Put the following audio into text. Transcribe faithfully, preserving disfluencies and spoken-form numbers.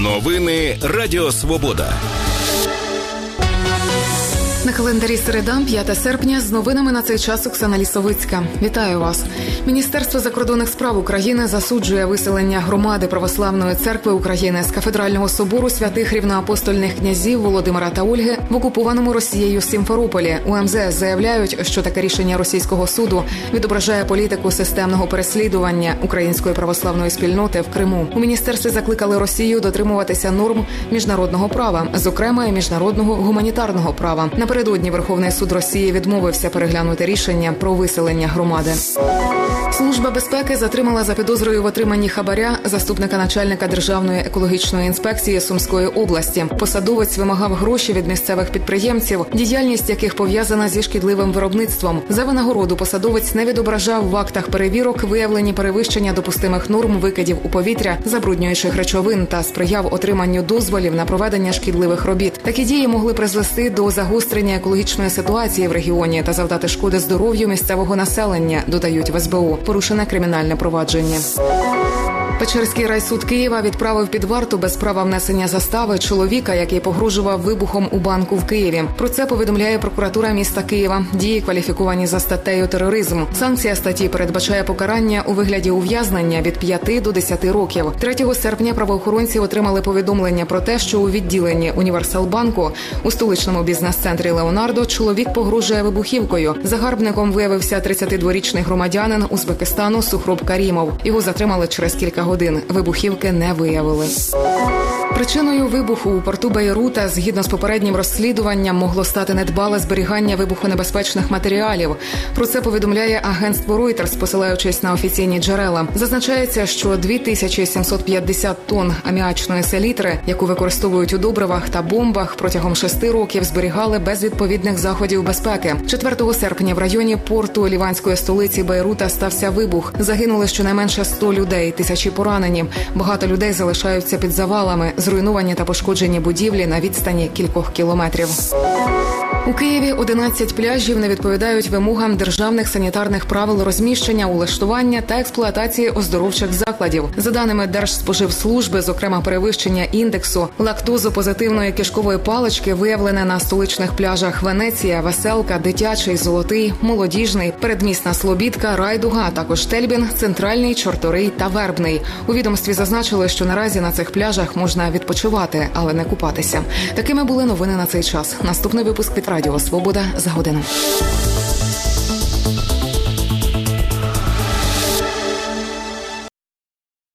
Новини Радіо Свобода. На календарі середа, п'яте серпня, з новинами на цей час Оксана Лісовицька. Вітаю вас. Міністерство закордонних справ України засуджує виселення громади Православної церкви України з кафедрального собору святих рівноапостольних князів Володимира та Ольги в окупованому Росією Сімферополі. У ем зе ес заявляють, що таке рішення російського суду відображає політику системного переслідування української православної спільноти в Криму. У міністерстві закликали Росію дотримуватися норм міжнародного права, зокрема і міжнародного гуманітарного права. Напередодні Верховний суд Росії відмовився переглянути рішення про виселення громади. Служба безпеки затримала за підозрою в отриманні хабаря заступника начальника Державної екологічної інспекції Сумської області. Посадовець вимагав гроші від місцевих підприємців, діяльність яких пов'язана зі шкідливим виробництвом. За винагороду посадовець не відображав в актах перевірок виявлені перевищення допустимих норм викидів у повітря, забруднюючих речовин та сприяв отриманню дозволів на проведення шкідливих робіт. Такі дії могли призвести до загострення екологічної ситуації в регіоні та завдати шкоди здоров'ю місцевого населення, додають в ес бе у. Порушене кримінальне провадження. Печерський райсуд Києва відправив під варту без права внесення застави чоловіка, який погрожував вибухом у банку в Києві. Про це повідомляє прокуратура міста Києва. Дії кваліфіковані за статтею тероризм. Санкція статті передбачає покарання у вигляді ув'язнення від п'яти до десяти років. третього серпня правоохоронці отримали повідомлення про те, що у відділенні Універсалбанку у столичному бізнес-центрі Леонардо чоловік погрожує вибухівкою. Загарбником виявився тридцятидворічний громадянин Узбекистану Сухроб Карімов. Його затримали через кілька годин. Вибухівки не виявили. Причиною вибуху у порту Бейрута, згідно з попереднім розслідуванням, могло стати недбале зберігання вибухонебезпечних матеріалів. Про це повідомляє агентство Reuters, посилаючись на офіційні джерела. Зазначається, що дві тисячі сімсот п'ятдесят тонн аміачної селітри, яку використовують у добривах та бомбах, протягом шести років зберігали без відповідних заходів безпеки. четвертого серпня в районі порту ліванської столиці Бейрута стався вибух. Загинули щонайменше сто людей, тисячі поранені. Багато людей залишаються під завалами. Зруйновані та пошкоджені будівлі на відстані кількох кілометрів. У Києві одинадцять пляжів не відповідають вимогам державних санітарних правил розміщення, улаштування та експлуатації оздоровчих закладів. За даними Держспоживслужби, зокрема перевищення індексу лактозопозитивної кишкової палички виявлене на столичних пляжах Венеція, Веселка, Дитячий, Золотий, Молодіжний, Передмісна Слобідка, Райдуга, а також Тельбін, Центральний, Чорторий та Вербний. У відомстві зазначили, що наразі на цих пляжах можна відпочивати, але не купатися. Такими були новини на цей час. Наступний випуск від Радіо Свобода за годину.